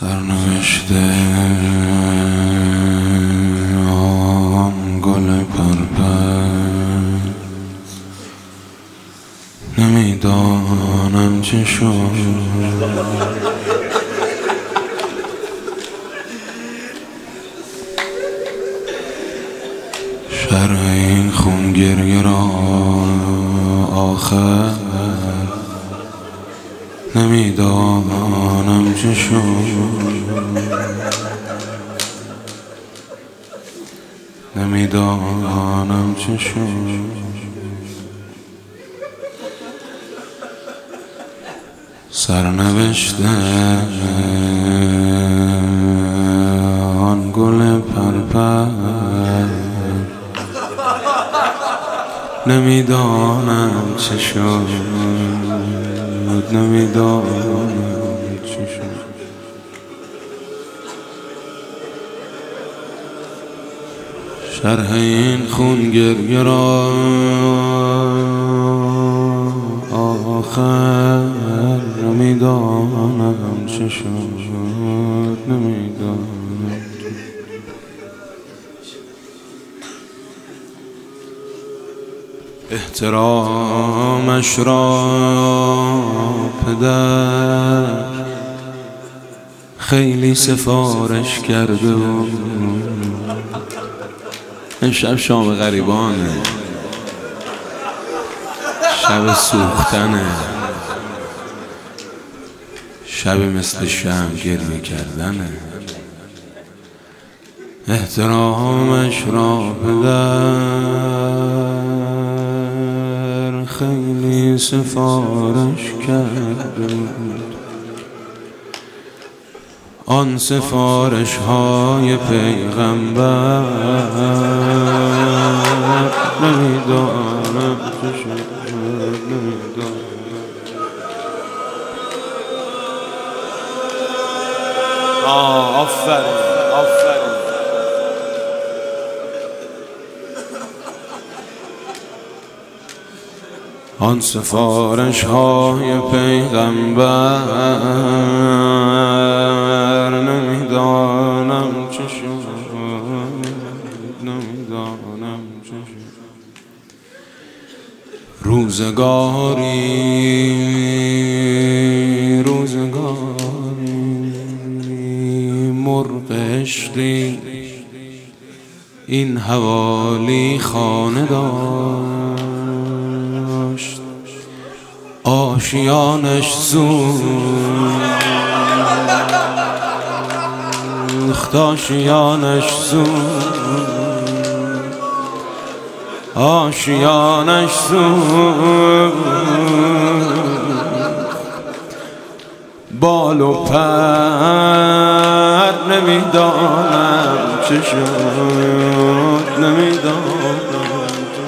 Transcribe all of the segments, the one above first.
سرنوشته آن گل پرپر نمیدانم چه شد. شرح این خون گریه را آخر نمیدانم چه شد. نمیدانم چه شد. سرنوشته آن گل پرپر نمیدانم چه شد. نمیدانم چه شد. شرح این خون گریه را آخر نمیدانم چه شد. نمیدانم. احترامش را پدر خیلی سفارش کرده و شب شام غریبانه، شب سوختنه، شب مثل شمع گریه کردنه. احترامش را پدر خیلی سفارش کرده، آن سفارش های پیغمبر نمیدانم چه شد. آفرین آفرین. آن سفارش های پیغمبر نمیدانم چه شد. نمیدانم چه شد. روزگاری مرغ عشقی این حوالی خانه داشت، آشیانش سوخت، آشیانش سوخت، آشیانش سوخت. بال و پر نمیدانم چه شد. نمیدانم.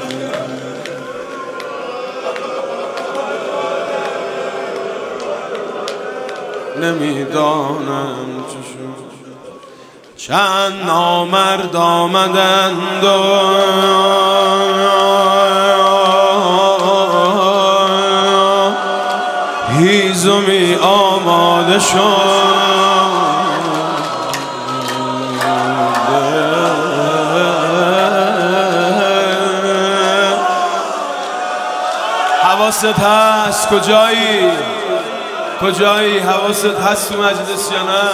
نمیدانم چه شد. چند نامرد آمدند و هیزمی آماده شد. حواست هست؟ کجایی؟ کجایی؟ حواست هست تو مجلس یا نه؟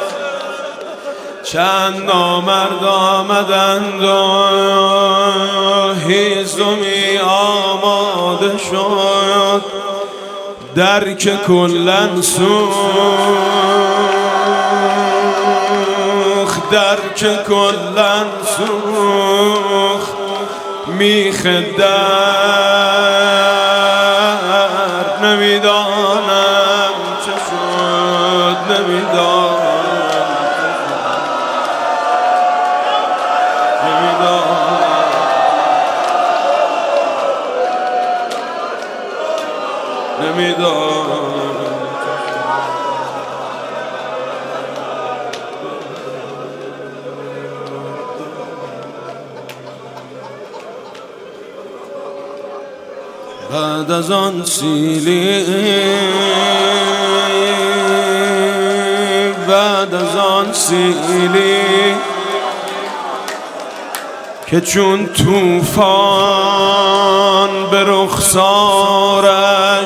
چند نامرد آمدند و هیزمی آماده شد، درک کلن سوخت، درک کلن سوخت. میخ درد نمیدانم چه شد. نمیدانم. نمیدانم. بعد از آن سیلی بعد بعد از آن سیلی که چون طوفان به رخسارش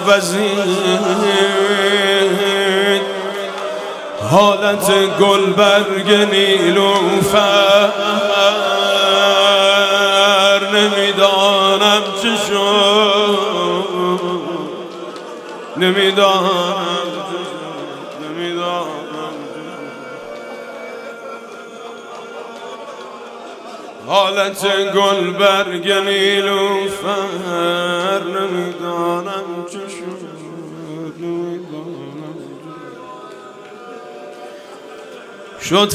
وزید، حالت گلبرگ نیلوفر نمیدانم چه شد، نمیدانم حالت گلبرگ نیلوفر نمیدانم چه شد، نمیدانم شد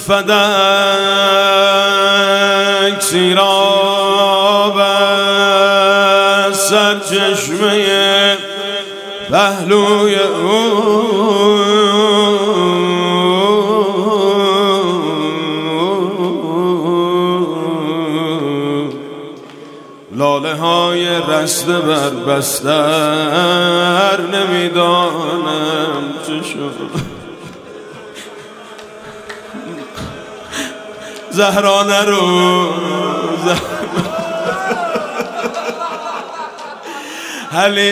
فدک سیراب از سرچشمه پهلوی او، لاله های رسته بر بستر نمیدانم چه شد. زهرا نرو علی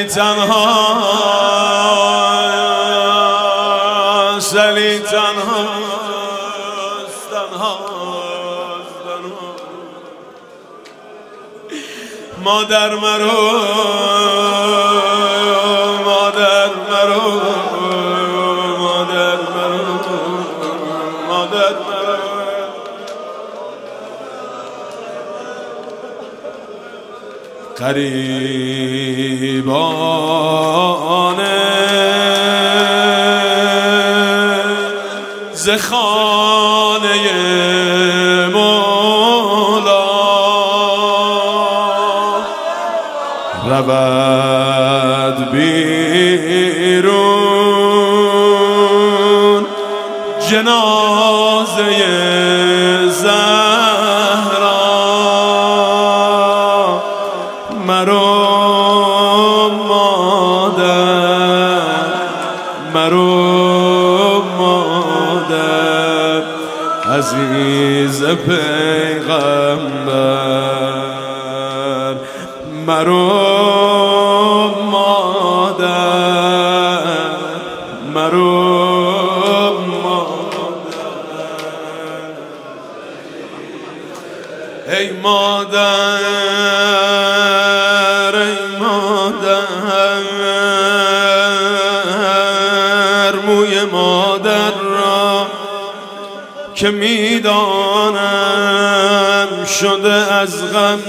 تنهاست، علی تنهاست، مادر مرو، مادر مرو، مادر مرو، مادر مرو. غریبان ز خانه مولا رود بیرون جنازه زهرا، مرو مادر، مرو مادر عزیز پیغمبر، مرو مادر، مرو مادر. ای مادر، ای مادر، موی مادر را که میدانم شده از غم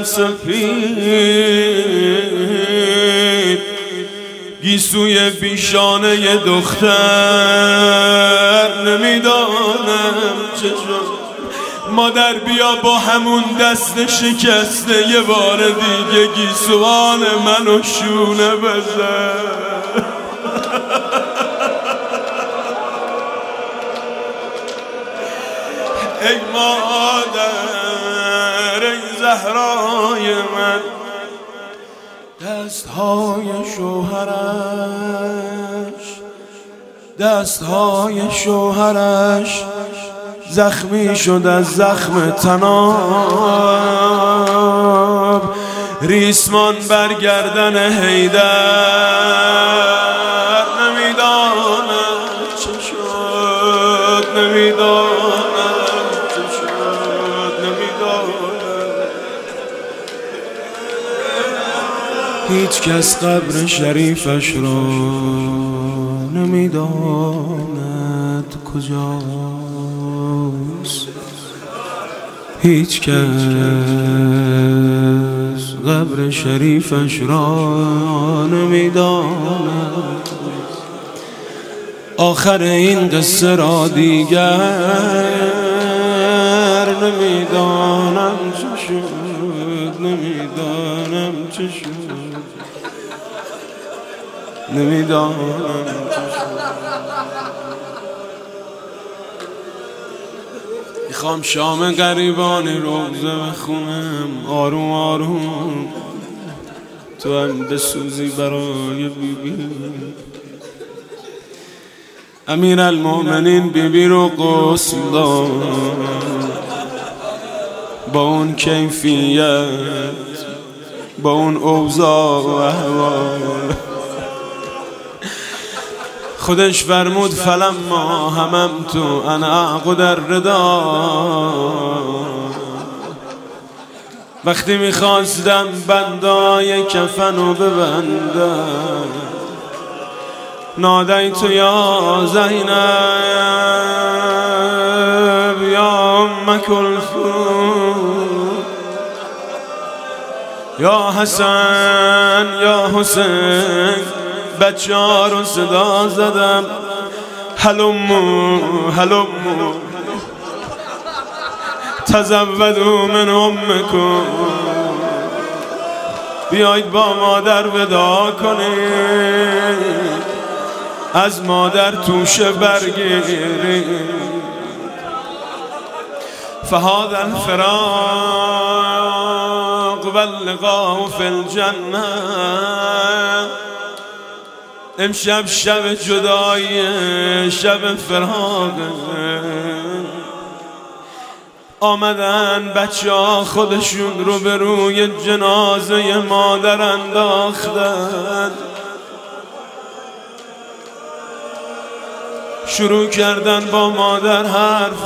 سفید، گیسوی پیشانه دختر نمیدانم چه شد. مادر بیا با همون دست شکسته یه بار دیگه گیسوان منو شونه بزن. ای مادر، ای زهرای من، دستهای شوهرش، دستهای شوهرش زخمی شد از زخم طناب، ریسمان برگردن حیدر نمیدانم چه شد، نمیدانم چه شد، نمیدانم. هیچ کس قبر شریفش را نمیداند کجاست، هیچ کس قبر شریفش را نمیداند. آخر این قصه را دیگر نمیدانم چه شد، نمیدانم چه شد، نمیدانم چه شد. میخوام شام غریبان روزه بخونم آروم آروم، تو هم بسوزی برای بیبی. امیر المؤمنین بیبی رو غسل داد با اون کیفیت، با اون اوضاع و احوال. خودش فرمود فلما هممت ان اعقد الردا، وقتی میخواستم بندای کفنو ببندم، نادیت یا زینب یا ام کلثوم یا حسن یا حسین، بچه ها رو صدا زدم هلمو هلمو تزودوا من امکم، بیایید با مادر ودا کنید، از مادر توشه برگیرید. فهذا الفراق واللقاء فی الجنه، امشب شب جدایی، شب فراق. آمدن بچه ها خودشون رو به روی جنازه مادر انداختن، شروع کردن با مادر حرف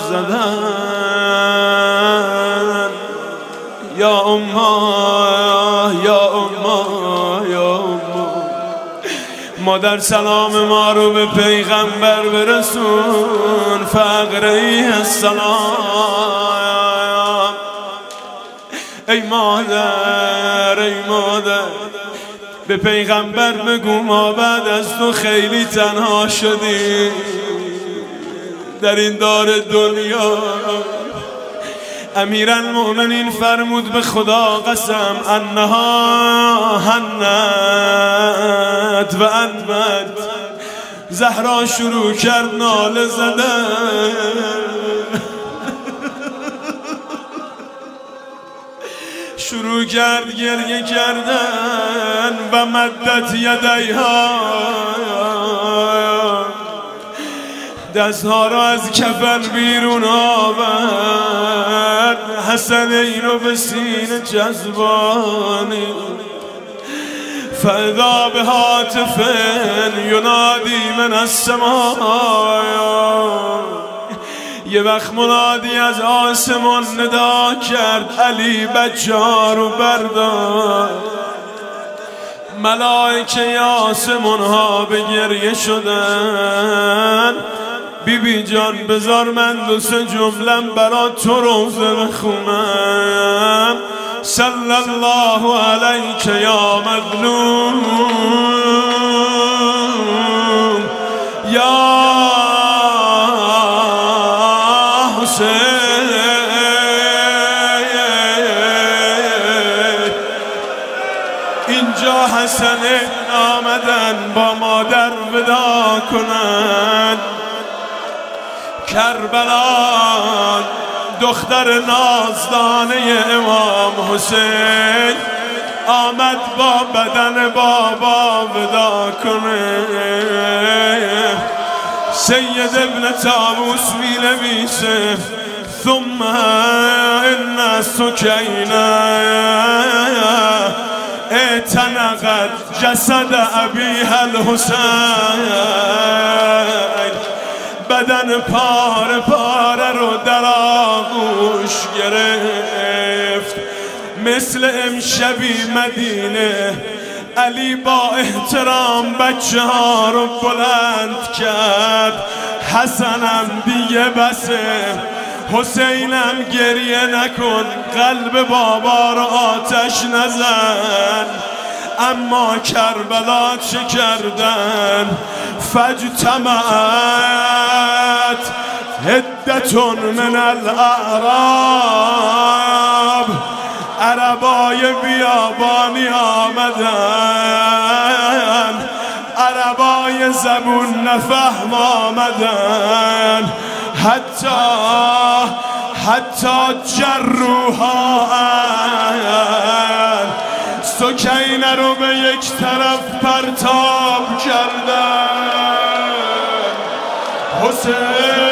زدن. یا اما یا اما یا اما، مادر سلام ما رو به پیغمبر برسون، فقره السلام. ای مادر ای مادر، به پیغمبر بگو ما بعد از تو خیلی تنها شدیم در این دار دنیا. امیرالمؤمنین فرمود به خدا قسم انها هنت و انبت. زهرا شروع کرد ناله زدن، شروع کرد گریه کردن. و مدت یدیها، دستها را از کفن بیرون آورد، حسنین رو به سینه جذبانی. فاذا بهاتف ینادی من السماء، یه وقت منادی از آسمان ندا کرد علی بچه ها رو بردار. ملائکه آسمان ها به گریه شدن. بی بی جان بذار من دو سه جملم برا تو روزه بخونم. صلی الله علیک یا مظلوم یا حسین. اینجا حسنین آمدن با مادر ودا کنن. کربلا دختر نازدانه امام حسین آمد با بدن بابا ودا کنه. سید ابن طاووس می نویسه ثم ان سکینه اعتنقت جسد ابیها الحسین. بدن پاره پاره رو در آغوش گرفت. مثل امشبی مدینه علی با احترام بچه ها رو بلند کرد. حسنم دیگه بسه، حسینم گریه نکن، قلب بابا رو آتش نزن. اما کربلا چه کردن؟ فاجتمعت عدة من الاعراب، عربای بیابانی آمدن، عربای زبون نفهم آمدن. حتی جروها سکینه رو به یک طرف پرتاب کردن. حسین